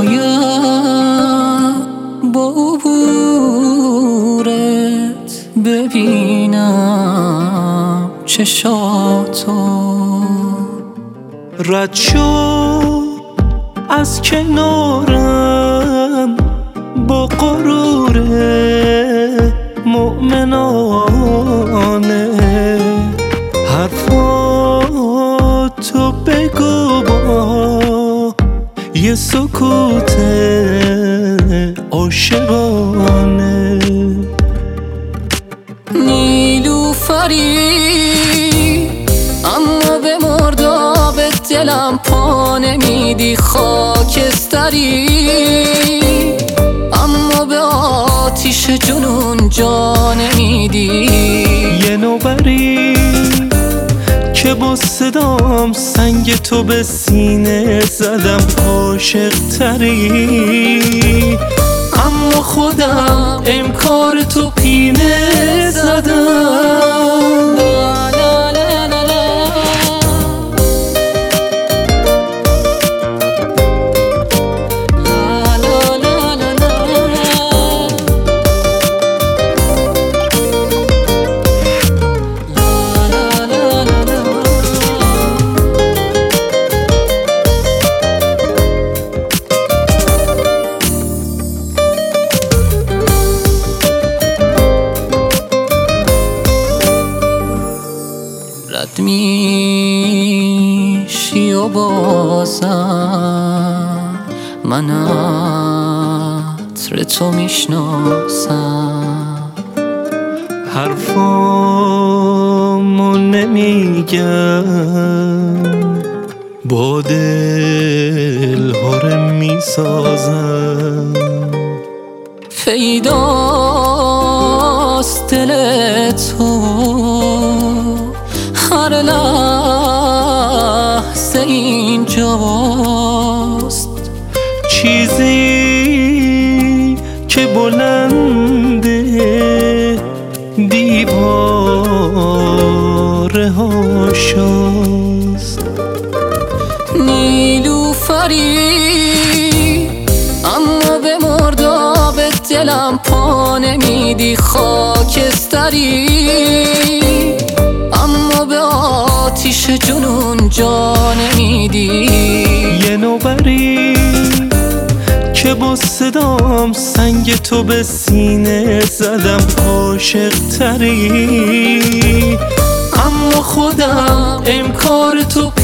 شاید با عبورت ببینم چشاتو. رد شو از کنارم با غرور مؤمنانه، حرفاتو بگو با یه سکوت عاشقانه. نیلوفری اما به مرداب دلم پا نمیدی، خاکستری اما به آتیش جنون جا نمیدی. یه نوبری که با صدام سنگ تو به سینه زدم، عاشق تری اما خودم انکار تو پینه زدم. رد میشی و بازم من عطر تو میشناسم. حرفامو نمیگم با دل‌هاره میسازم. پیداست دل تو هر لحظه اینجاست، چیزی که بلنده دیواره هاشاست. نیلوفری اما به مرداب دلم پا نمیدی، خاکستری اما به آتیش جنون جا نمیدی. یه نوبری که با صدام سنگ تو به سینه زدم، عاشق تری اما خودم انکار تو